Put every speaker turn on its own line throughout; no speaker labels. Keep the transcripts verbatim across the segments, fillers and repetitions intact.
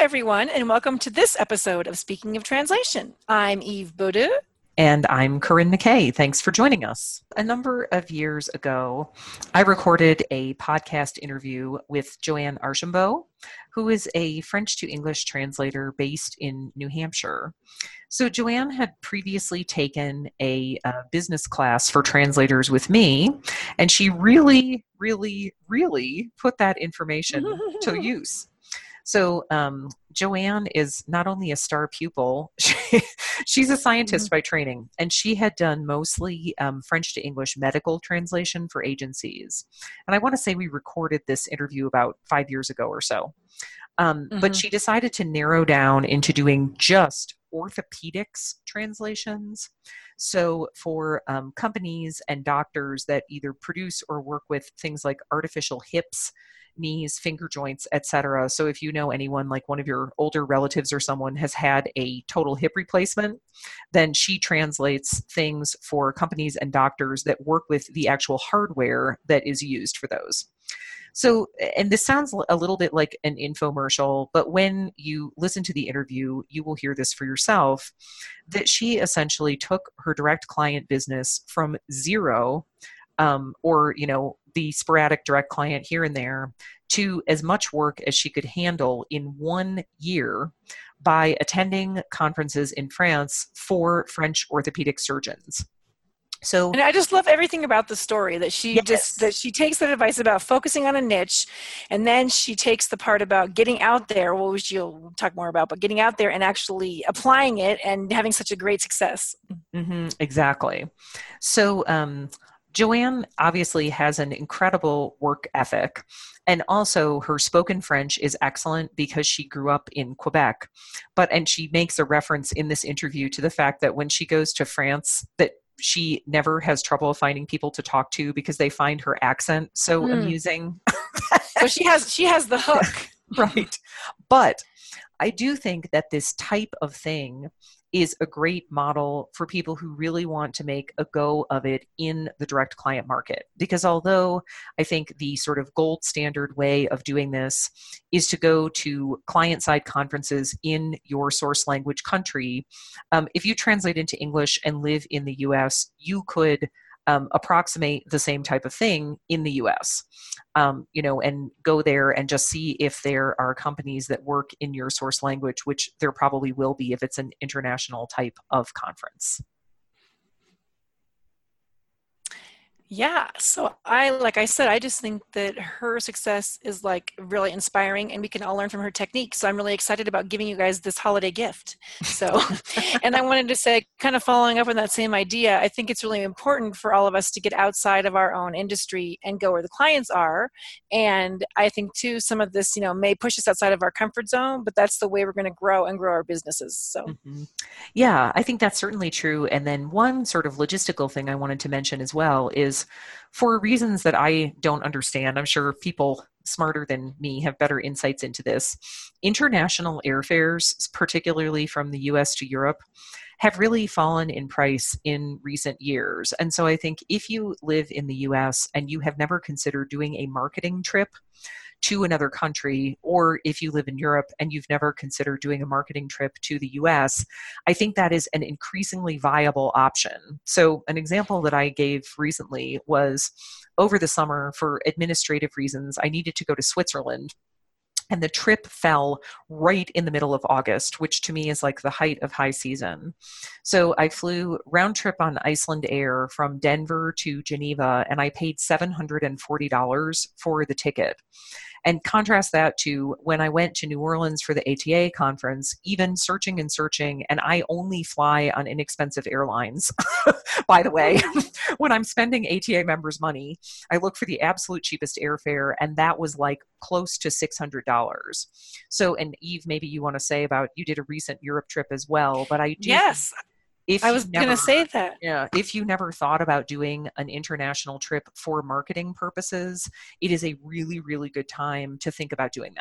everyone, and welcome to this episode of Speaking of Translation. I'm Eve Baudou.
And I'm Corinne McKay. Thanks for joining us. A number of years ago, I recorded a podcast interview with Joanne Archambault, who is a French to English translator based in New Hampshire. So Joanne had previously taken a uh, business class for translators with me, and she really, really, really put that information to use. So um, Joanne is not only a star pupil, she, she's a scientist by training, and she had done mostly um, French to English medical translation for agencies. And I want to say we recorded this interview about five years ago or so. Um, mm-hmm. But she decided to narrow down into doing just orthopedics translations. So for um, companies and doctors that either produce or work with things like artificial hips, knees, finger joints, et cetera. So if you know anyone, like one of your older relatives or someone has had a total hip replacement, then she translates things for companies and doctors that work with the actual hardware that is used for those. So, and this sounds a little bit like an infomercial, but when you listen to the interview, you will hear this for yourself, that she essentially took her direct client business from zero, um, or, you know, the sporadic direct client here and there, to as much work as she could handle in one year by attending conferences in France for French orthopedic surgeons. So,
and I just love everything about the story that she
yes.
just that she takes that advice about focusing on a niche, and then she takes the part about getting out there, well, which you'll talk more about, but getting out there and actually applying it and having such a great success.
Mm-hmm, exactly. So um, Joanne obviously has an incredible work ethic, and also her spoken French is excellent because she grew up in Quebec. But and she makes a reference in this interview to the fact that when she goes to France, that she never has trouble finding people to talk to because they find her accent so mm. amusing.
So she has she has the hook.
Right. But I do think that this type of thing is a great model for people who really want to make a go of it in the direct client market. Because although I think the sort of gold standard way of doing this is to go to client-side conferences in your source language country, um, if you translate into English and live in the U S, you could Um, approximate the same type of thing in the U S, um, you know, and go there and just see if there are companies that work in your source language, which there probably will be if it's an international type of conference.
Yeah. So I, like I said, I just think that her success is like really inspiring, and we can all learn from her technique. So I'm really excited about giving you guys this holiday gift. So, and I wanted to say, kind of following up on that same idea, I think it's really important for all of us to get outside of our own industry and go where the clients are. And I think too, some of this, you know, may push us outside of our comfort zone, but that's the way we're going to grow and grow our businesses. So,
mm-hmm. Yeah, I think that's certainly true. And then one sort of logistical thing I wanted to mention as well is, for reasons that I don't understand, I'm sure people smarter than me have better insights into this, international airfares, particularly from the U S to Europe, have really fallen in price in recent years. And so I think if you live in the U S and you have never considered doing a marketing trip to another country, or if you live in Europe and you've never considered doing a marketing trip to the U S, I think that is an increasingly viable option. So an example that I gave recently was over the summer, for administrative reasons, I needed to go to Switzerland. And the trip fell right in the middle of August, which to me is like the height of high season. So I flew round trip on Iceland Air from Denver to Geneva, and I paid seven hundred forty dollars for the ticket. And contrast that to when I went to New Orleans for the A T A conference, even searching and searching, and I only fly on inexpensive airlines, by the way. When I'm spending A T A members' money, I look for the absolute cheapest airfare, and that was like close to six hundred dollars. So, and Eve, maybe you want to say about, you did a recent Europe trip as well, but I do.
Yes.
If
I was going to say that.
Yeah, if you never thought about doing an international trip for marketing purposes, it is a really, really good time to think about doing that.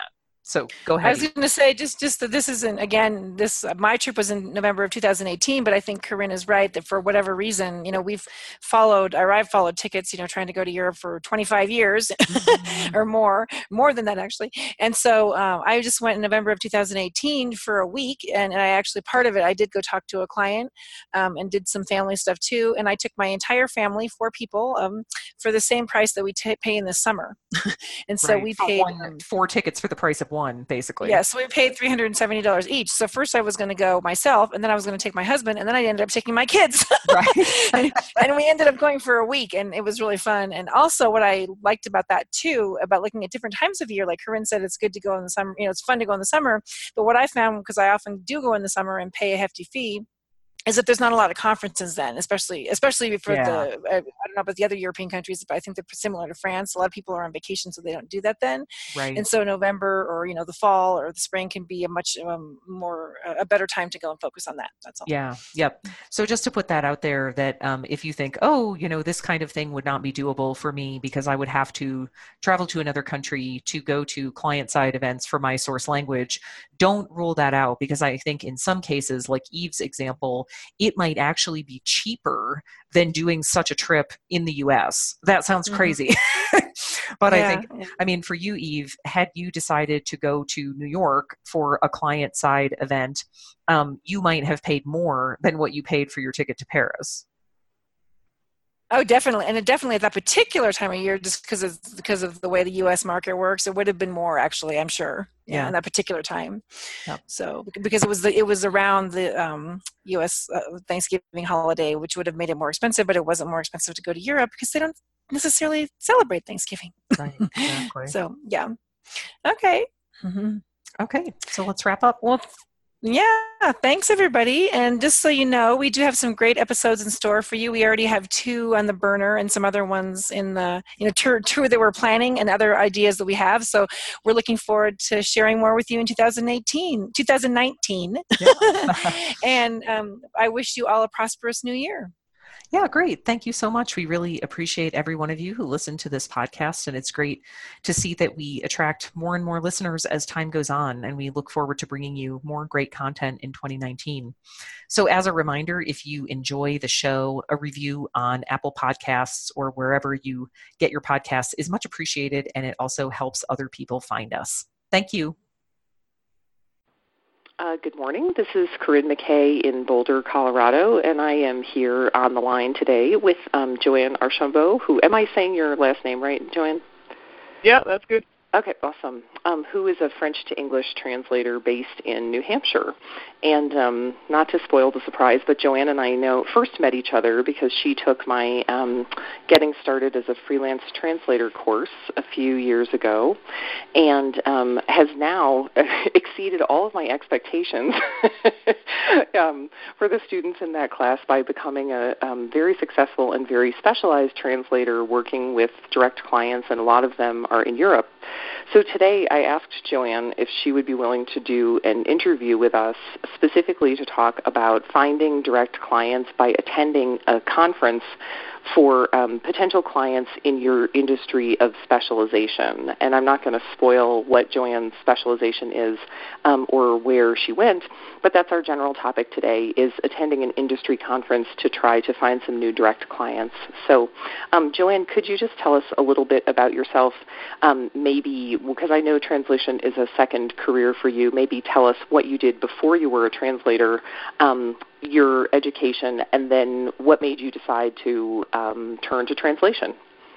So go
I
ahead.
was going to say just just that this isn't, again, this my trip was in November of two thousand eighteen, but I think Corinne is right that for whatever reason, you know, we've followed, or I've followed tickets, you know, trying to go to Europe for twenty-five years
Mm-hmm.
or more, more than that actually. And so um, I just went in November of two thousand eighteen for a week, and, and I actually, part of it, I did go talk to a client um, and did some family stuff too, and I took my entire family, four people, um, for the same price that we t- pay in the summer. And so
Right.
we
For
paid
one,
um,
four tickets for the price of one, basically.
yeah, so we paid three hundred seventy dollars each. So first I was going to go myself, and then I was going to take my husband, and then I ended up taking my kids.
Right.
and, and we ended up going for a week, and it was really fun. And also what I liked about that too, about looking at different times of year, like Corinne said, it's good to go in the summer, you know, it's fun to go in the summer. But what I found, because I often do go in the summer and pay a hefty fee, is that there's not a lot of conferences then, especially especially for
Yeah.
the, I don't know about the other European countries, but I think they're similar to France. A lot of people are on vacation, so they don't do that then.
Right.
And so November, or, you know, the fall or the spring can be a much um, more, a better time to go and focus on that. That's all.
Yeah. Yep. So just to put that out there, that um, if you think, oh, you know, this kind of thing would not be doable for me because I would have to travel to another country to go to client-side events for my source language, don't rule that out, because I think in some cases, like Eve's example, it might actually be cheaper than doing such a trip in the U S. That sounds
Mhm.
crazy. But I
Yeah,
think,
yeah.
I mean, for you, Eve, had you decided to go to New York for a client-side event, um, you might have paid more than what you paid for your ticket to Paris.
Oh, definitely, and it definitely at that particular time of year, just because of because of the way the U S market works, it would have been more actually, I'm sure. Yeah,
Yeah.
in that particular time.
Yep.
So because it was the it was around the um, U S uh, Thanksgiving holiday, which would have made it more expensive, but it wasn't more expensive to go to Europe because they don't necessarily celebrate Thanksgiving.
Right. Exactly.
So yeah. Okay. Mm-hmm.
Okay. So let's wrap up.
Well, yeah, thanks everybody. And just so you know, we do have some great episodes in store for you. We already have two on the burner and some other ones in the, you know, two, two that we're planning and other ideas that we have. So we're looking forward to sharing more with you in two thousand eighteen, two thousand nineteen.
Yeah.
And um, I wish you all a prosperous new year.
Yeah, great. Thank you so much. We really appreciate every one of you who listen to this podcast, and it's great to see that we attract more and more listeners as time goes on, and we look forward to bringing you more great content in twenty nineteen. So as a reminder, if you enjoy the show, a review on Apple Podcasts or wherever you get your podcasts is much appreciated, and it also helps other people find us. Thank you.
Uh, good morning. This is Corinne McKay in Boulder, Colorado, and I am here on the line today with um, Joanne Archambault, who, am I saying your last name right, Joanne?
Yeah, that's good.
Okay, awesome. Um, who is a French to English translator based in New Hampshire. And um, not to spoil the surprise, but Joanne and I know first met each other because she took my um, Getting Started as a Freelance Translator course a few years ago, and um, has now exceeded all of my expectations um, for the students in that class by becoming a um, very successful and very specialized translator working with direct clients, and a lot of them are in Europe. So today I asked Joanne if she would be willing to do an interview with us specifically to talk about finding direct clients by attending a conference for um, potential clients in your industry of specialization. And I'm not going to spoil what Joanne's specialization is um, or where she went, but that's our general topic today, is attending an industry conference to try to find some new direct clients. So um, Joanne, could you just tell us a little bit about yourself? Um, maybe, because I know translation is a second career for you, maybe tell us what you did before you were a translator, um, your education, and then what made you decide to um, turn to translation.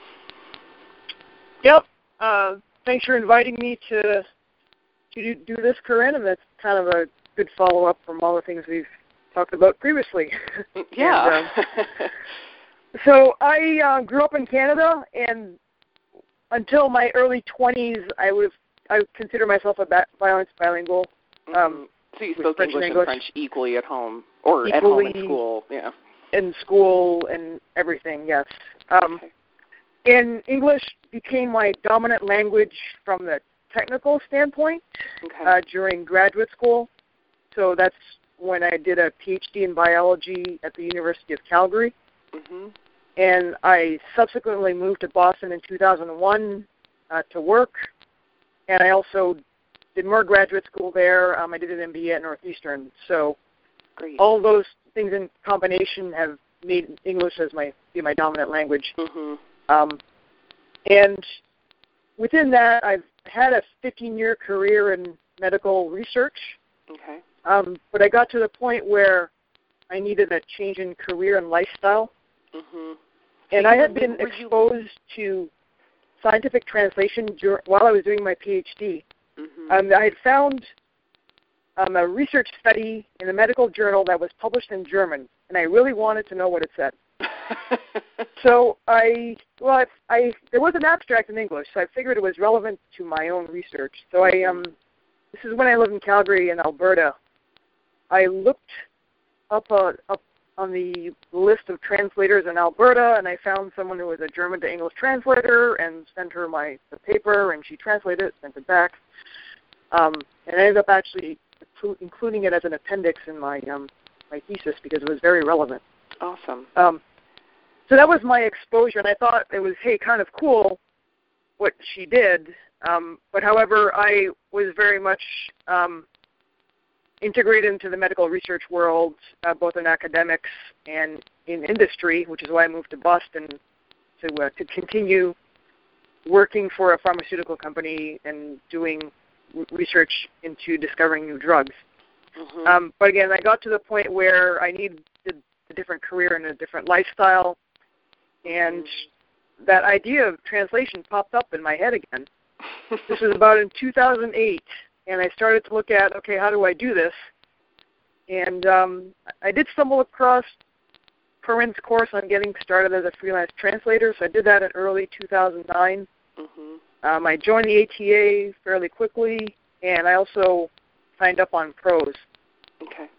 Yep. Uh, thanks for inviting me to to do this, Corinne, and that's kind of a good follow-up from all the things we've talked about previously.
Yeah.
and, um, so I uh, grew up in Canada, and until my early twenties, I was I would consider myself a ba- balanced bilingual. Um,
so you spoke
French
English
and
and
English
French equally at home, or
equally
at home in school, yeah.
In school and everything, yes. Um,
okay.
And English became my dominant language from the technical standpoint
okay.
uh, during graduate school. So that's when I did a P H D in biology at the University of Calgary.
Mm-hmm.
And I subsequently moved to Boston in two thousand one uh, to work. And I also did more graduate school there. Um, I did an M B A at Northeastern. So
Great.
all those things in combination have made English as my be my dominant language.
Mm-hmm.
Um, and within that, I've had a fifteen-year career in medical research.
Okay.
Um, but I got to the point where I needed a change in career and lifestyle.
Mm-hmm.
And
So
I
you-
had been
were you-
exposed to scientific translation dur- while I was doing my PhD.
Mm-hmm.
Um, I had found um, a research study in a medical journal that was published in German, and I really wanted to know what it said. So I, well, I, I there was an abstract in English, so I figured it was relevant to my own research. So I, um, this is when I lived in Calgary in Alberta. I looked up, uh, up on the list of translators in Alberta, and I found someone who was a German to English translator, and sent her my the paper, and she translated it, sent it back, um, and I ended up actually inclu- including it as an appendix in my um, my thesis because it was very relevant.
Awesome.
Um, so that was my exposure, and I thought it was, hey, kind of cool what she did. Um, but however, I was very much um, integrated into the medical research world, uh, both in academics and in industry, which is why I moved to Boston to uh, to continue working for a pharmaceutical company and doing r- research into discovering new drugs.
Mm-hmm.
Um, but again, I got to the point where I needed a different career and a different lifestyle, and that idea of translation popped up in my head again. This was about in two thousand eight, and I started to look at, okay, how do I do this? And um, I did stumble across Corinne's course on getting started as a freelance translator, so I did that in early two thousand nine.
Mm-hmm.
Um, I joined the A T A fairly quickly, and I also signed up on Prose.
Okay.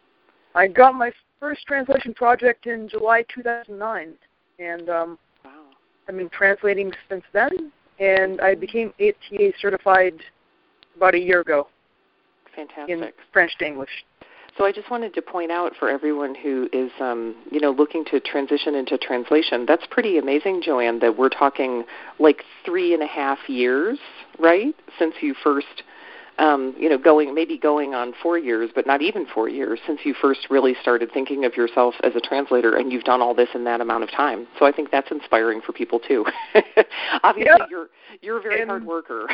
I got my first translation project in July two thousand nine, and um,
Wow.
I've been translating since then, and I became A T A certified about a year ago
Fantastic.
in French to English.
So I just wanted to point out for everyone who is, um, you know, looking to transition into translation, that's pretty amazing, Joanne, that we're talking like three and a half years, right, since you first, um, you know, going maybe going on four years, but not even four years since you first really started thinking of yourself as a translator, and you've done all this in that amount of time. So I think that's inspiring for people too. Obviously,
Yeah.
you're you're a very
And-
hard worker.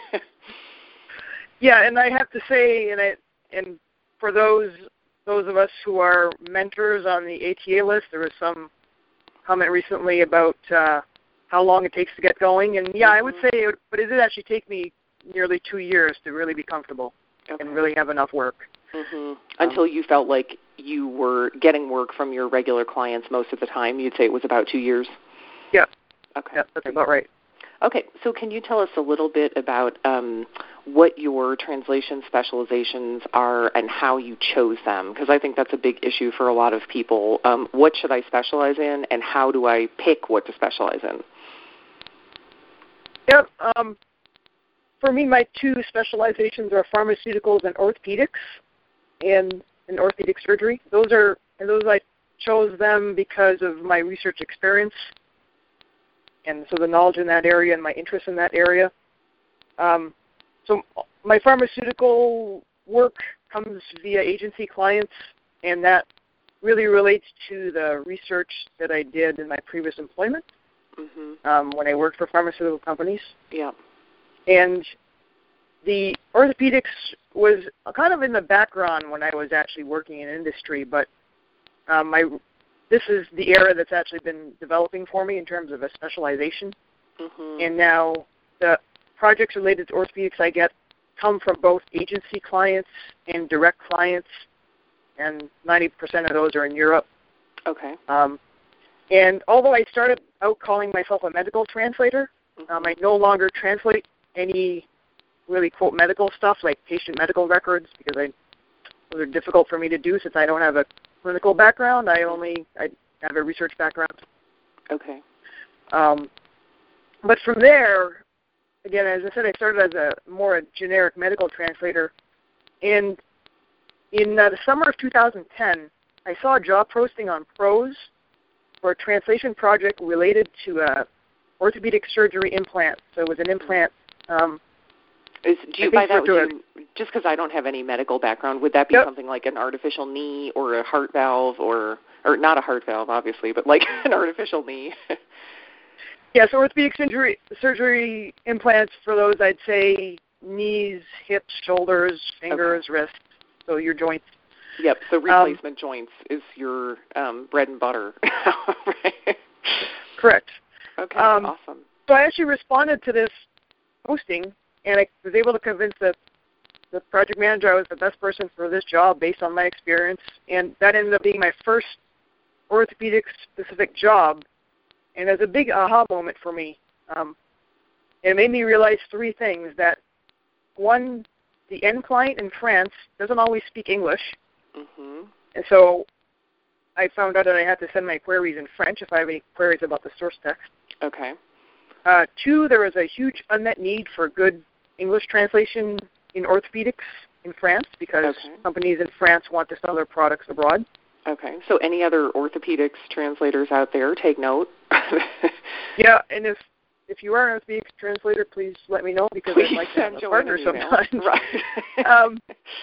Yeah, and I have to say, and I, and for those those of us who are mentors on the A T A list, there was some comment recently about uh, how long it takes to get going, and yeah, I would say, it, but it did actually take me nearly two years to really be comfortable
Okay.
and really have enough work.
Mm-hmm. Until you felt like you were getting work from your regular clients most of the time, you'd say it was about two years?
Yeah.
Okay.
Yeah, that's about right.
Okay, so can you tell us a little bit about um, what your translation specializations are and how you chose them? Because I think that's a big issue for a lot of people. Um, what should I specialize in, and how do I pick what to specialize in?
Yep. Um, for me, my two specializations are pharmaceuticals and orthopedics, and, and orthopedic surgery. Those are and those I chose them because of my research experience, and so the knowledge in that area and my interest in that area. Um, so my pharmaceutical work comes via agency clients, and that really relates to the research that I did in my previous employment
Mm-hmm.
um, when I worked for pharmaceutical companies.
Yeah.
And the orthopedics was kind of in the background when I was actually working in industry, but um, my this is the area that's actually been developing for me in terms of a specialization.
Mm-hmm.
And now the projects related to orthopedics I get come from both agency clients and direct clients, and ninety percent of those are in Europe.
Okay.
Um, and although I started out calling myself a medical translator,
Mm-hmm.
um, I no longer translate any really, quote, medical stuff like patient medical records because I, those are difficult for me to do since I don't have a clinical background. I only I have a research background.
Okay.
Um, but from there, again, as I said, I started as a more a generic medical translator. And in uh, the summer of two thousand ten, I saw a job posting on Prose for a translation project related to a orthopedic surgery implant. So it was an implant um,
Is, do you
I
by that,
so
you, just because I don't have any medical background, would that be
yep.
something like an artificial knee or a heart valve or, or not a heart valve, obviously, but like an artificial knee?
Yes, orthopedic surgery, surgery implants for those, I'd say knees, hips, shoulders, fingers, okay. wrists, so your joints.
Yep, so replacement um, joints is your um, bread and butter. Right?
Correct.
Okay,
um,
awesome.
So I actually responded to this posting, and I was able to convince the, the project manager I was the best person for this job based on my experience, and that ended up being my first orthopedic-specific job, and it was a big aha moment for me. Um, it made me realize three things, that one, the end client in France doesn't always speak English, mm-hmm. and so I found out that I had to send my queries in French if I have any queries about the source text.
Okay.
Uh, two, there is a huge unmet need for good English translation in orthopedics in France because okay. companies in France want to sell their products abroad.
Okay. So any other orthopedics translators out there, take note.
Yeah, and if if you are an orthopedics translator, please let me know because
please
I'd like to have a partner
sometime.
Right. um,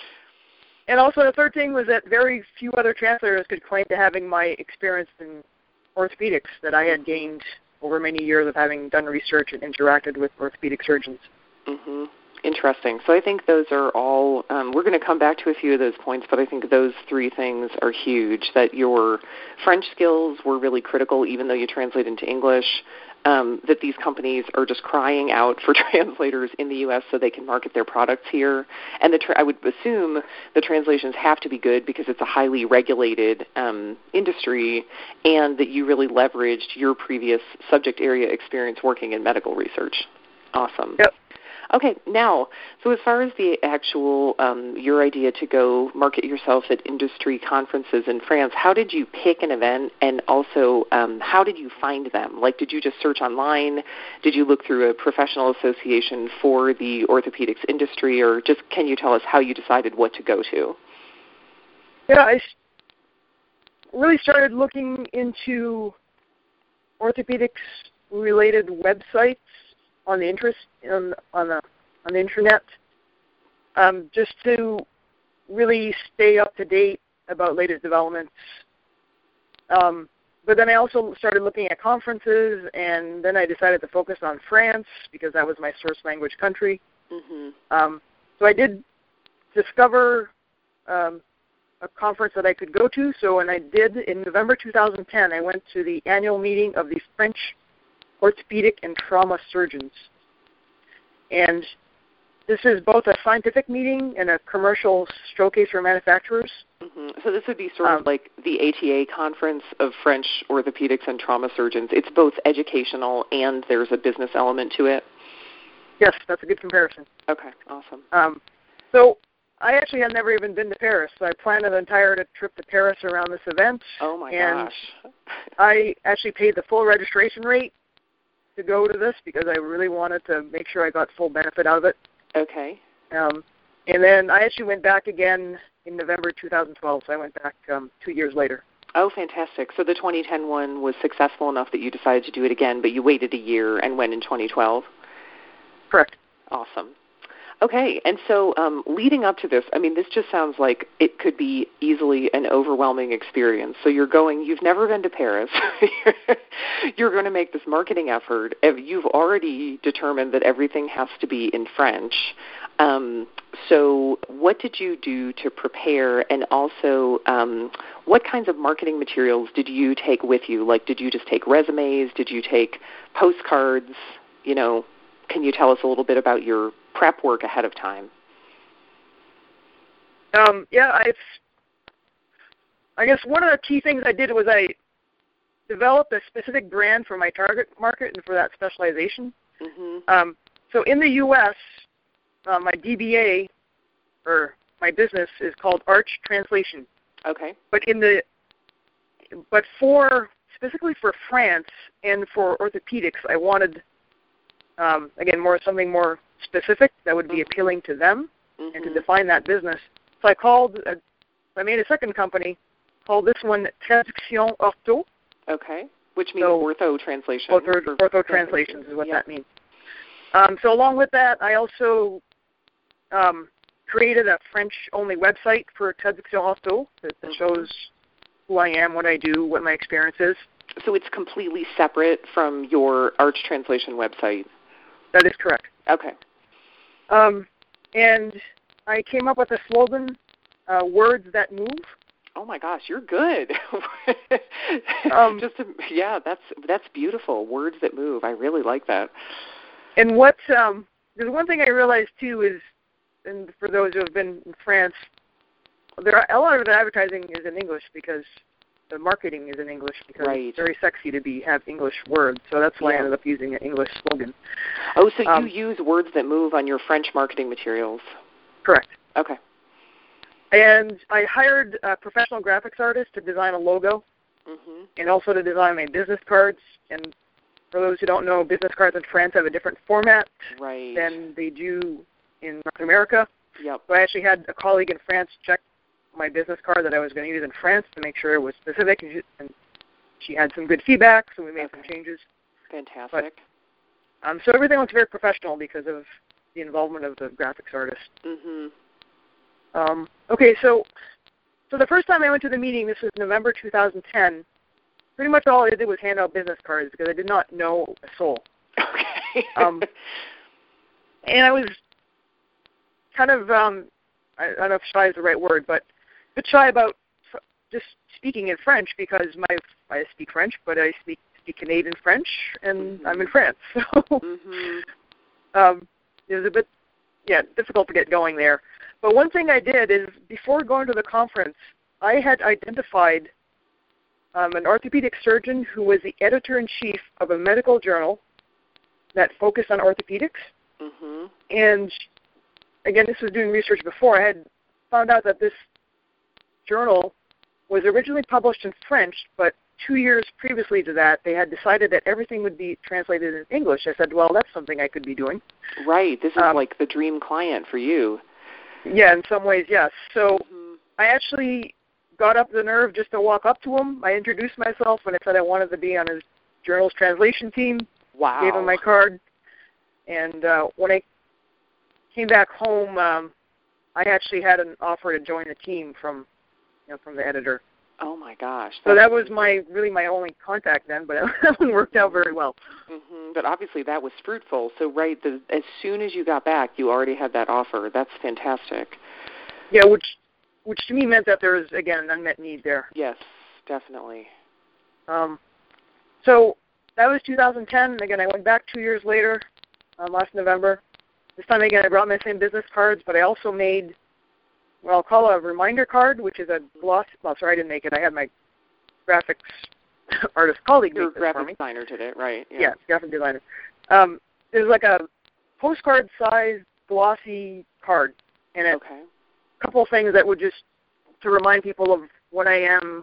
and also the third thing was that very few other translators could claim to having my experience in orthopedics that I had gained over many years of having done research and interacted with orthopedic surgeons.
Mm-hmm. Interesting. So I think those are all, um, we're going to come back to a few of those points, but I think those three things are huge, that your French skills were really critical even though you translate into English, um, that these companies are just crying out for translators in the U S so they can market their products here. And the tra- I would assume the translations have to be good because it's a highly regulated um, industry, and that you really leveraged your previous subject area experience working in medical research. Awesome.
Yep.
Okay, now, so as far as the actual, um, your idea to go market yourself at industry conferences in France, how did you pick an event, and also um, how did you find them? Like, did you just search online? Did you look through a professional association for the orthopedics industry, or just can you tell us how you decided what to go to?
Yeah, I really started looking into orthopedics-related websites on the interest on, on the on the internet, um, just to really stay up to date about latest developments. Um, but then I also started looking at conferences, and then I decided to focus on France because that was my source language country. Mm-hmm. Um, so I did discover um, a conference that I could go to. So when I did in November two thousand ten, I went to the annual meeting of the French Orthopedic and Trauma Surgeons. And this is both a scientific meeting and a commercial showcase for manufacturers.
Mm-hmm. So this would be sort
um,
of like the A T A conference of French orthopedics and trauma surgeons. It's both educational and there's a business element to it?
Yes, that's a good comparison.
Okay, awesome.
Um, so I actually had never even been to Paris, so I planned an entire trip to Paris around this event.
Oh, my
and
gosh.
I actually paid the full registration rate to go to this because I really wanted to make sure I got full benefit out of it.
Okay.
Um, and then I actually went back again in November two thousand twelve, so I went back um, two years later.
Oh, fantastic. So the twenty ten one was successful enough that you decided to do it again, but you waited a year and went in twenty twelve?
Correct.
Awesome. Okay, and so um, leading up to this, I mean, this just sounds like it could be easily an overwhelming experience. So you're going, you've never been to Paris. You're going to make this marketing effort. You've already determined that everything has to be in French. Um, so what did you do to prepare, and also um, what kinds of marketing materials did you take with you? Like, did you just take resumes? Did you take postcards? You know, can you tell us a little bit about your prep work ahead of time?
Um, yeah, I've, I guess one of the key things I did was I developed a specific brand for my target market and for that specialization. Mm-hmm. Um, so in the U S, uh, my D B A, or my business, is called Arch Translation.
Okay.
But in the, but for, specifically for France and for orthopedics, I wanted, um, again, more something more specific that would be mm-hmm. appealing to them mm-hmm. and to define that business. So I called, a, I made a second company called this one Traduction Ortho.
Okay, which means
so,
ortho translation.
Ortho, ortho translations is what
yeah.
that means. Um, so along with that, I also um, created a French-only website for Traduction Auto that, that
mm-hmm.
shows who I am, what I do, what my experience is.
So it's completely separate from your Arch Translation website?
That is correct.
Okay.
Um, and I came up with a slogan, uh, words that move.
Oh my gosh, you're good.
um,
Just to, yeah, that's that's beautiful. Words that move. I really like that.
And what um, there's one thing I realized too is, and for those who have been in France, there are, a lot of the advertising is in English because the marketing is in English because
right.
it's very sexy to be have English words. So that's why
yeah.
I ended up using an English slogan.
Oh, so
um,
you use words that move on your French marketing materials?
Correct.
Okay.
And I hired a professional graphics artist to design a logo
mm-hmm.
and also to design my business cards. And for those who don't know, business cards in France have a different format
right.
than they do in North America.
Yep.
So I actually had a colleague in France check my business card that I was going to use in France to make sure it was specific, and she, and she had some good feedback, so we made
okay.
some changes.
Fantastic.
But, um, so everything was very professional because of the involvement of the graphics artist.
Mm-hmm.
Um, okay, so so the first time I went to the meeting, this was November two thousand ten, pretty much all I did was hand out business cards because I did not know a soul.
Okay.
um, and I was kind of, um, I, I don't know if shy is the right word, but a bit shy about f- just speaking in French because my I speak French, but I speak, speak Canadian French, and
mm-hmm.
I'm in France. So
mm-hmm.
um, it was a bit, yeah, difficult to get going there. But one thing I did is, before going to the conference, I had identified um, an orthopedic surgeon who was the editor-in-chief of a medical journal that focused on orthopedics.
Mm-hmm.
And, again, this was doing research before. I had found out that this journal was originally published in French, but two years previously to that, they had decided that everything would be translated in English. I said, well, that's something I could be doing.
Right. This is
um,
like the dream client for you.
Yeah, in some ways, yes. So
mm-hmm.
I actually got up the nerve just to walk up to him. I introduced myself and I said I wanted to be on his journal's translation team.
Wow.
Gave him my card. And uh, when I came back home, um, I actually had an offer to join the team from, you know, from the editor.
Oh my gosh!
So that was my really my only contact then, but that one worked out very well.
Mm-hmm. But obviously that was fruitful. So right, the, as soon as you got back, you already had that offer. That's fantastic.
Yeah, which which to me meant that there was again an unmet need there.
Yes, definitely.
Um, so that was two thousand ten. Again, I went back two years later, um, last November. This time again, I brought my same business cards, but I also made, well, I'll call it a reminder card, which is a gloss. Well, sorry, I didn't make it. I had my graphics artist colleague
Your
make this for
graphic
me.
designer did it, right? Yeah,
yeah graphic designer. Um, it was like a postcard-sized glossy card, and it,
okay.
a couple of things that would just to remind people of what I am,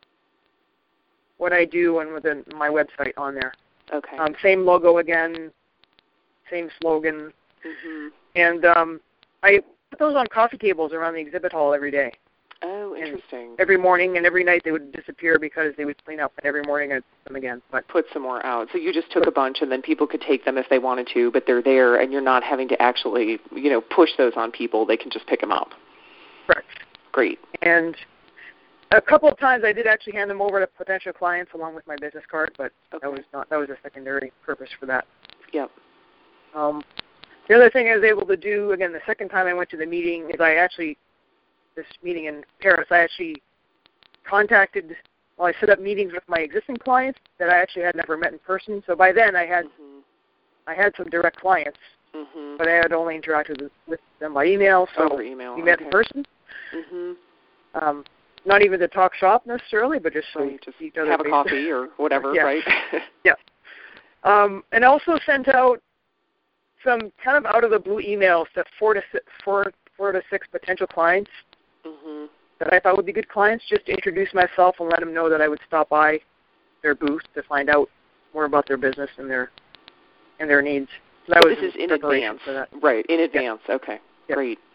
what I do, and within my website on there.
Okay.
Um, same logo again, same slogan.
Mm-hmm.
And um, I put those on coffee tables around the exhibit hall every day.
Oh, interesting.
And every morning and every night they would disappear because they would clean up, and every morning I'd put them again. But
put some more out. So you just took a bunch, and then people could take them if they wanted to, but they're there, and you're not having to actually, you know, push those on people. They can just pick them up.
Correct.
Great.
And a couple of times I did actually hand them over to potential clients along with my business card, but
okay.
that was not that was a secondary purpose for that.
Yep.
Um, the other thing I was able to do, again, the second time I went to the meeting, is I actually, this meeting in Paris, I actually contacted, well, I set up meetings with my existing clients that I actually had never met in person. So by then I had
mm-hmm.
I had some direct clients,
mm-hmm.
but I had only interacted with, with them by email. So
over email.
we met
okay.
in person.
Mm-hmm.
Um, not even to talk shop necessarily, but just so
right.
we
just
see each other.
have a
face.
coffee or whatever,
yeah.
right?
yeah. Um, and also sent out some kind of out of the blue emails to four to six, four, four to six potential clients
mm-hmm.
that I thought would be good clients, just to introduce myself and let them know that I would stop by their booth to find out more about their business and their and their needs. So that
so
was
this is in
preparation
advance,
for that.
right? In advance. Yeah. Okay,
yeah.
great.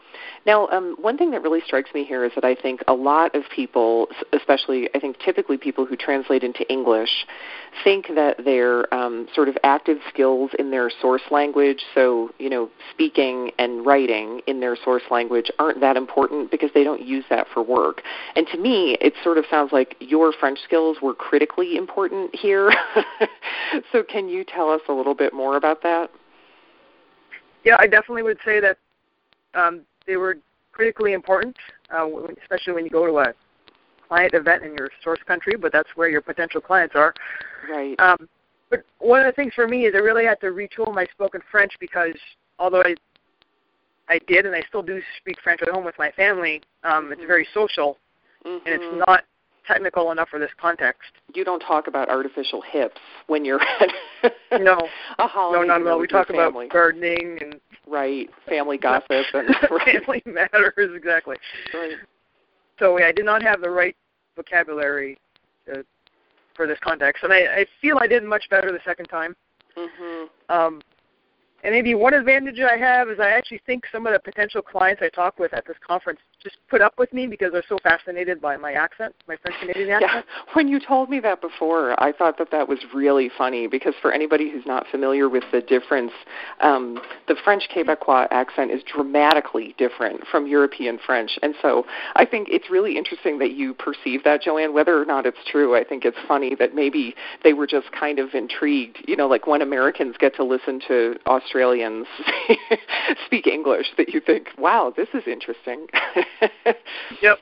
Now, um, one thing that really strikes me here is that I think a lot of people, especially I think typically people who translate into English, think that their um, sort of active skills in their source language, so, you know, speaking and writing in their source language aren't that important because they don't use that for work. And to me, it sort of sounds like your French skills were critically important here. So can you tell us a little bit more about that?
Yeah, I definitely would say that um, they were critically important, uh, especially when you go to a client event in your source country, but that's where your potential clients are.
Right.
Um, but one of the things for me is I really had to retool my spoken French because although I I did and I still do speak French at home with my family, um, mm-hmm. it's very social, mm-hmm. and it's not technical enough for this context.
You don't talk about artificial hips when you're at
no,
a holiday.
No, not at all. We talk
family.
about gardening and
right, family gossip and right.
family matters, exactly.
Right.
So yeah, I did not have the right vocabulary to, for this context, and I, I feel I did much better the second time.
Mm-hmm.
Um, and maybe one advantage I have is I actually think some of the potential clients I talk with at this conference just put up with me because they're so fascinated by my accent, my French-Canadian accent.
Yeah. When you told me that before, I thought that that was really funny because for anybody who's not familiar with the difference, um, the French Quebecois accent is dramatically different from European French. And so I think it's really interesting that you perceive that, Joanne. Whether or not it's true, I think it's funny that maybe they were just kind of intrigued, you know, like when Americans get to listen to Australians speak English, that you think, wow, this is interesting.
Yep.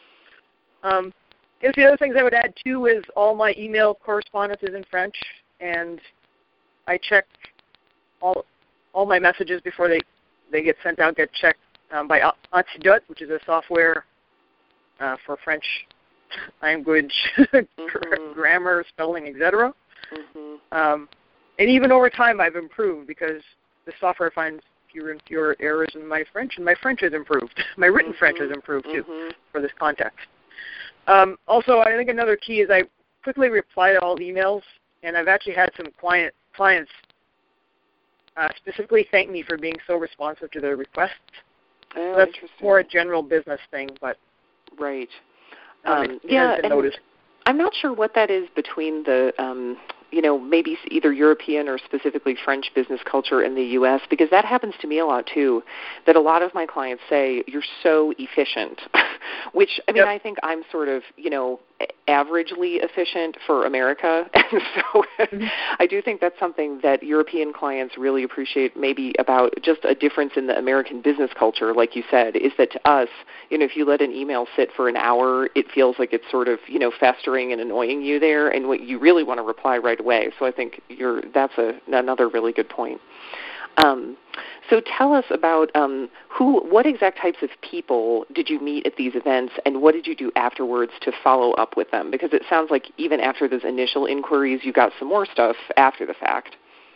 Um, I guess the other things I would add, too, is all my email correspondence is in French, and I check all all my messages before they, they get sent out, get checked um, by Antidote, which is a software uh, for French language, mm-hmm. grammar, spelling, et cetera. Mm-hmm. Um, and even over time, I've improved because the software finds fewer and fewer errors in my French, and my French has improved. My written mm-hmm. French has improved, too, mm-hmm. for this context. Um, also, I think another key is I quickly reply to all emails, and I've actually had some client clients uh, specifically thank me for being so responsive to their requests.
Oh,
so that's more a general business thing, but
right.
Um,
um,
it, it
yeah,
has been
and
noticed.
I'm not sure what that is between the um, you know, maybe either European or specifically French business culture in the U S, because that happens to me a lot too, that a lot of my clients say, you're so efficient, which, I mean, yep. I think I'm sort of, you know, averagely efficient for America. And so mm-hmm. I do think that's something that European clients really appreciate, maybe about just a difference in the American business culture, like you said, is that to us, you know, if you let an email sit for an hour, it feels like it's sort of, you know, festering and annoying you there, and what you really want to reply right away. So I think you're, that's a, another really good point. Um, so tell us about um, who, what exact types of people did you meet at these events, and what did you do afterwards to follow up with them? Because it sounds like even after those initial inquiries, you got some more stuff after the fact.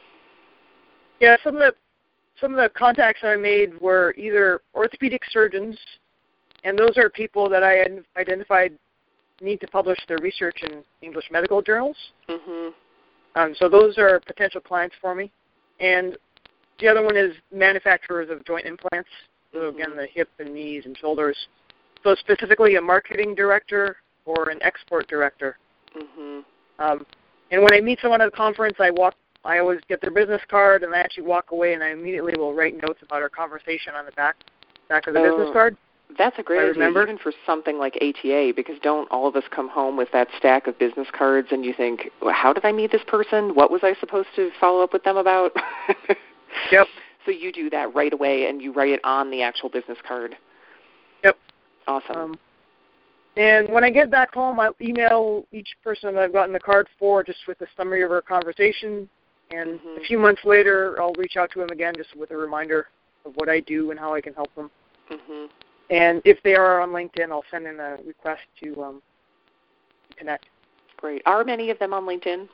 Yeah, some of the some of the contacts I made were either orthopedic surgeons, and those are people that I identified need to publish their research in English medical journals. Mm-hmm. Um, so those are potential clients for me. And the other one is manufacturers of joint implants, so mm-hmm. again, the hip and knees and shoulders. So specifically a marketing director or an export director. Mm-hmm. Um, and when I meet someone at a conference, I walk. I always get their business card, and I actually walk away, and I immediately will write notes about our conversation on the back back of the
oh,
business card.
That's a great idea, even for something like A T A, because don't all of us come home with that stack of business cards, and you think, well, how did I meet this person? What was I supposed to follow up with them about?
Yep.
So you do that right away, and you write it on the actual business card.
Yep.
Awesome.
Um, and when I get back home, I'll email each person that I've gotten the card for just with a summary of our conversation. And mm-hmm. a few months later, I'll reach out to them again just with a reminder of what I do and how I can help them. Mm-hmm. And if they are on LinkedIn, I'll send in a request to um, connect.
Great. Are many of them on LinkedIn?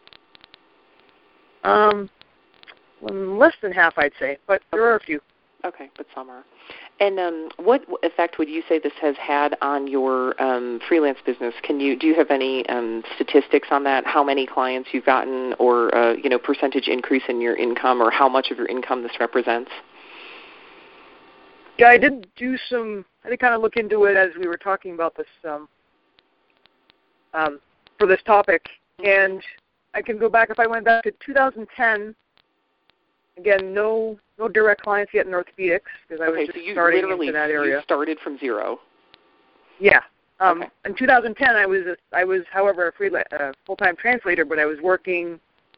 Um, less than half, I'd say, but there
okay.
are a few.
Okay, but some are. And um, what effect would you say this has had on your um, freelance business? Can you do you have any um, statistics on that? How many clients you've gotten, or uh, you know, percentage increase in your income, or how much of your income this represents?
Yeah, I did do some, I did kind of look into it as we were talking about this, um, um, for this topic. And I can go back, if I went back to two thousand ten, again, no no direct clients yet in orthopedics, because I was
okay,
just
so you
starting
literally,
into that area.
You started from zero.
Yeah. Um,
okay.
In two thousand ten, I was, a, I was, however, a free, uh, full-time translator, but I was working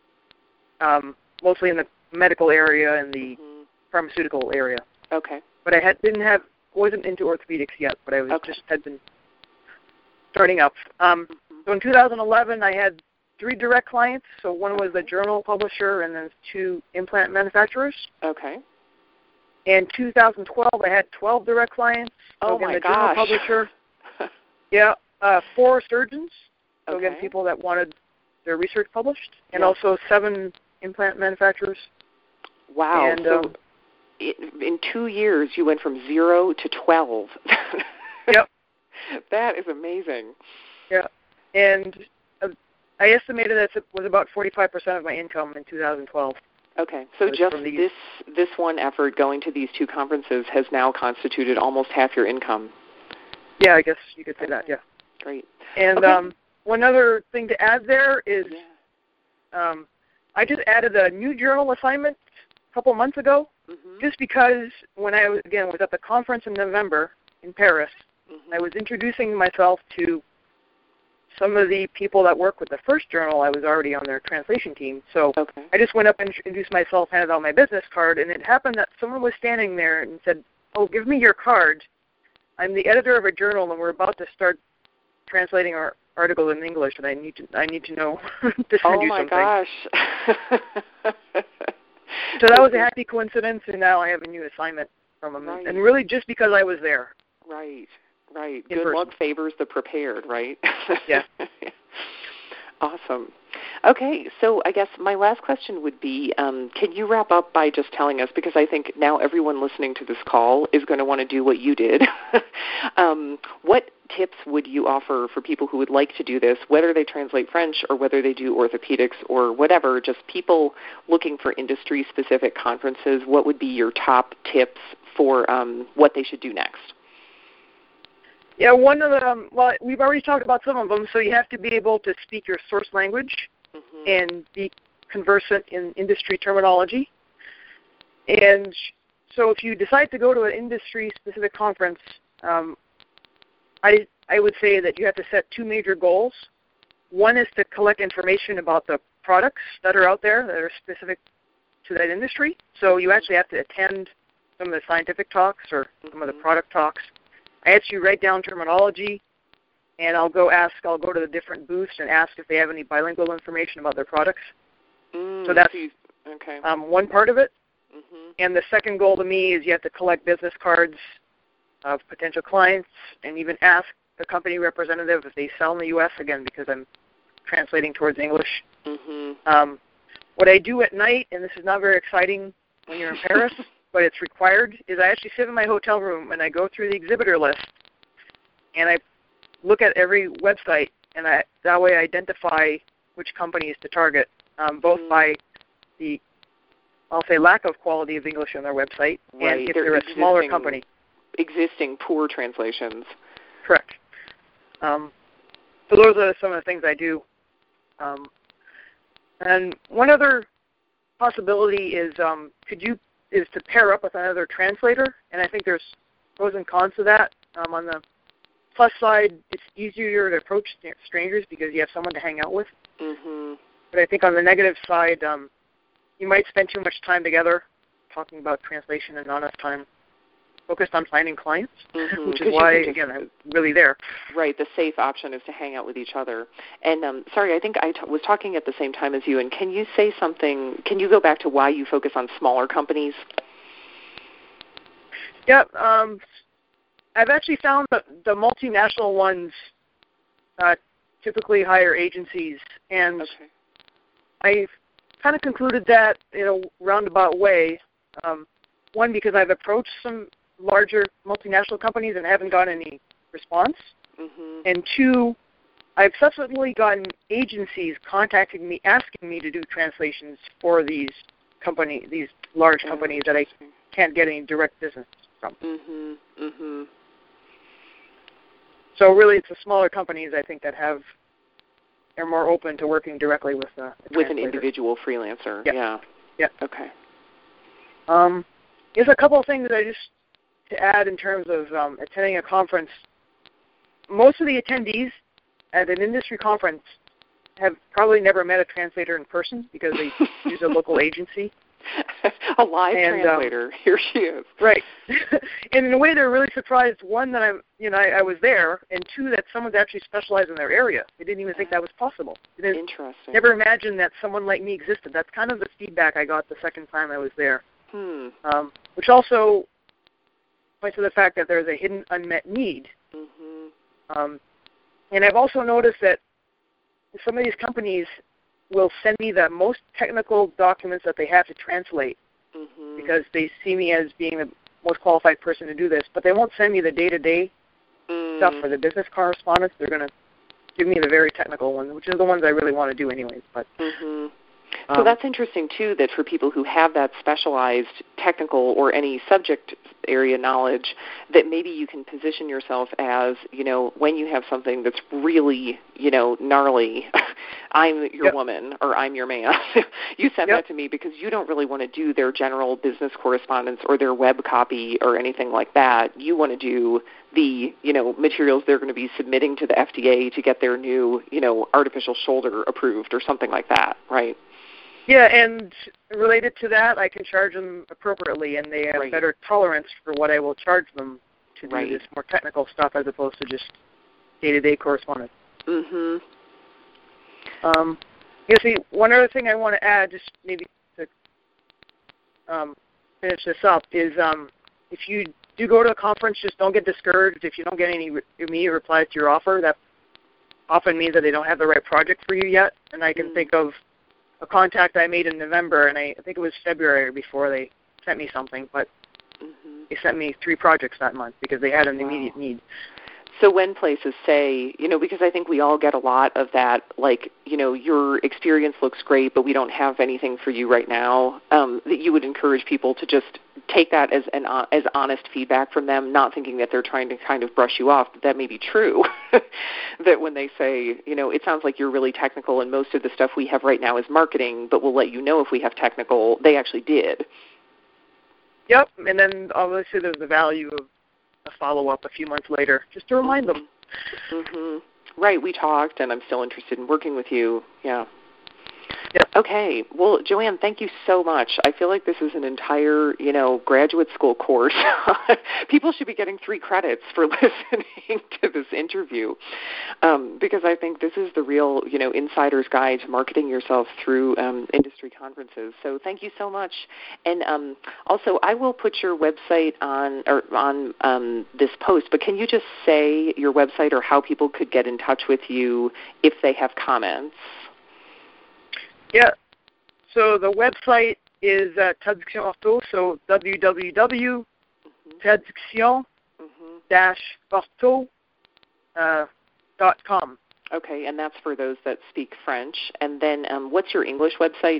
um, mostly in the medical area and the mm-hmm. pharmaceutical area.
Okay.
But I had didn't have wasn't into orthopedics yet, but I was
okay.
just had been starting up. Um, mm-hmm. So in two thousand eleven, I had three direct clients. So one was the journal publisher, and then two implant manufacturers.
Okay.
In two thousand twelve, I had twelve direct clients. So
oh
again,
my
the
gosh!
Journal publisher. yeah, uh, four surgeons. So
okay.
again, people that wanted their research published, and
yeah.
also seven implant manufacturers.
Wow!
And,
so
um,
it, in two years, you went from zero to twelve.
Yep.
That is amazing.
Yeah, and uh, I estimated that it was about forty-five percent of my income in two thousand twelve.
Okay, so just this this one effort going to these two conferences has now constituted almost half your income.
Yeah, I guess you could say
okay.
that, yeah.
Great.
And
okay.
um, one other thing to add there is
yeah.
um, I just added a new journal assignment a couple months ago,
mm-hmm.
just because when I, again, was at the conference in November in Paris,
mm-hmm.
I was introducing myself to some of the people that work with the first journal. I was already on their translation team. So
okay.
I just went up and introduced myself, handed out my business card, and it happened that someone was standing there and said, oh, give me your card. I'm the editor of a journal, and we're about to start translating our article in English, and I need to I need to know to send
oh
you
my
something.
gosh.
So that was a happy coincidence, and now I have a new assignment from them.
Right.
And really just because I was there.
Right. Right.
In
Good
person.
luck favors the prepared, right?
Yeah.
Awesome. Okay, so I guess my last question would be, um, can you wrap up by just telling us, because I think now everyone listening to this call is going to want to do what you did, um, what tips would you offer for people who would like to do this, whether they translate French or whether they do orthopedics or whatever, just people looking for industry-specific conferences, what would be your top tips for um, what they should do next?
Yeah, one of the, um, well, we've already talked about some of them, so you have to be able to speak your source language mm-hmm. and be conversant in industry terminology. And so if you decide to go to an industry-specific conference, um, I, I would say that you have to set two major goals. One is to collect information about the products that are out there that are specific to that industry. So you actually have to attend some of the scientific talks or mm-hmm. some of the product talks. I actually write down terminology, and I'll go ask, I'll go to the different booths and ask if they have any bilingual information about their products.
Mm,
so that's
okay.
um, one part of it.
Mm-hmm.
And the second goal to me is you have to collect business cards of potential clients and even ask the company representative if they sell in the U S, again, because I'm translating towards English.
Mm-hmm.
Um, what I do at night, and this is not very exciting when you're in Paris, but it's required, is I actually sit in my hotel room and I go through the exhibitor list and I look at every website, and I, that way I identify which companies to target, um, both mm-hmm. by the, I'll say, lack of quality of English on their website,
right.
and if
they're,
they're a smaller company.
Existing poor translations.
Correct. Um, so those are some of the things I do. Um, and one other possibility is um, could you is to pair up with another translator, and I think there's pros and cons to that. Um, on the plus side, it's easier to approach strangers because you have someone to hang out with.
Mm-hmm.
But I think on the negative side, um, you might spend too much time together talking about translation and not enough time focused on finding clients,
mm-hmm.
which is why, again, I'm really there.
Right. The safe option is to hang out with each other. And um, sorry, I think I t- was talking at the same time as you, and can you say something, can you go back to why you focus on smaller companies?
Yeah. Um, I've actually found that the multinational ones uh, typically hire agencies, and
okay.
I've kind of concluded that in a roundabout way. Um, one, because I've approached some larger multinational companies and haven't gotten any response.
Mm-hmm.
And two, I've subsequently gotten agencies contacting me, asking me to do translations for these company, these large companies that I can't get any direct business. from.
Mhm. Mhm.
So really, it's the smaller companies, I think, that have are more open to working directly with uh, the
with an
translator.
individual freelancer.
Yep.
Yeah.
Yeah.
Okay.
Um, there's a couple of things I just to add in terms of um, attending a conference. Most of the attendees at an industry conference have probably never met a translator in person because they use a local agency.
A live
and,
translator.
Um,
Here she is.
Right. And in a way, they're really surprised. One, that I'm, you know, I, I was there, and two, that someone's actually specialized in their area. They didn't even think that was possible. They didn't,
Interesting.
never imagined that someone like me existed. That's kind of the feedback I got the second time I was there.
Hmm.
Um, which also points to the fact that there's a hidden unmet need.
Mm-hmm.
Um, and I've also noticed that some of these companies will send me the most technical documents that they have to translate
Mm-hmm.
because they see me as being the most qualified person to do this, but they won't send me the day-to-day
mm.
stuff or the business correspondence. They're going to give me the very technical ones, which is the ones I really want to do anyways. But
mm-hmm.
um,
So that's interesting, too, that for people who have that specialized technical or any subject area knowledge, that maybe you can position yourself as, you know, when you have something that's really, you know, gnarly, I'm your
yep.
woman or I'm your man. You send
yep.
that to me because you don't really want to do their general business correspondence or their web copy or anything like that. You want to do the, you know, materials they're going to be submitting to the F D A to get their new, you know, artificial shoulder approved or something like that, right?
Yeah, and related to that, I can charge them appropriately, and they have
right.
better tolerance for what I will charge them to do
right.
this more technical stuff as opposed to just day-to-day correspondence.
Mm-hmm.
Um, you see, one other thing I want to add, just maybe to um, finish this up, is um, if you do go to a conference, just don't get discouraged if you don't get any re- immediate replies to your offer. That often means that they don't have the right project for you yet, and I can
mm.
think of a contact I made in November, and I, I think it was February before they sent me something, but
mm-hmm.
they sent me three projects that month because they had an
wow.
immediate need.
So when places say, you know, because I think we all get a lot of that, like, you know, your experience looks great, but we don't have anything for you right now, um, that you would encourage people to just take that as an uh, as honest feedback from them, not thinking that they're trying to kind of brush you off. But that may be true, that when they say, you know, it sounds like you're really technical and most of the stuff we have right now is marketing, but we'll let you know if we have technical, they actually did.
Yep, and then obviously there's the value of a follow-up a few months later, just to remind
mm-hmm.
them.
Mm-hmm. Right, we talked, and I'm still interested in working with you. Yeah.
Yep.
Okay. Well, Joanne, thank you so much. I feel like this is an entire, you know, graduate school course. People should be getting three credits for listening to this interview, um, because I think this is the real, you know, insider's guide to marketing yourself through um, industry conferences. So thank you so much. And um, also, I will put your website on or on um, this post, but can you just say your website or how people could get in touch with you if they have comments?
Yeah, so the website is uh, Traduction Ortho, so w w w dot traduction dash ortho dot com.
Okay, and that's for those that speak French. And then um, what's your English website?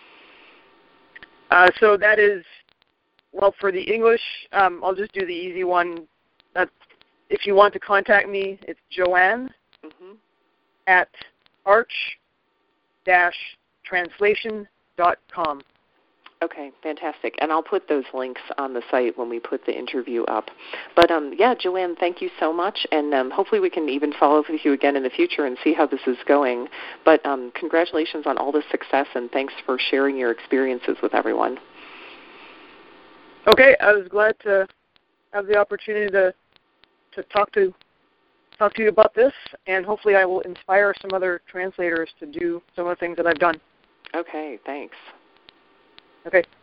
Uh, so that is, well, for the English, um, I'll just do the easy one. That's, if you want to contact me, it's Joanne
mm-hmm.
at arch dash translation dot com.
Okay, fantastic. And I'll put those links on the site when we put the interview up. But, um, yeah, Joanne, thank you so much. And um, hopefully we can even follow up with you again in the future and see how this is going. But um, congratulations on all the success, and thanks for sharing your experiences with everyone.
Okay, I was glad to have the opportunity to to talk to talk to you about this, and hopefully I will inspire some other translators to do some of the things that I've done.
Okay, thanks.
Okay.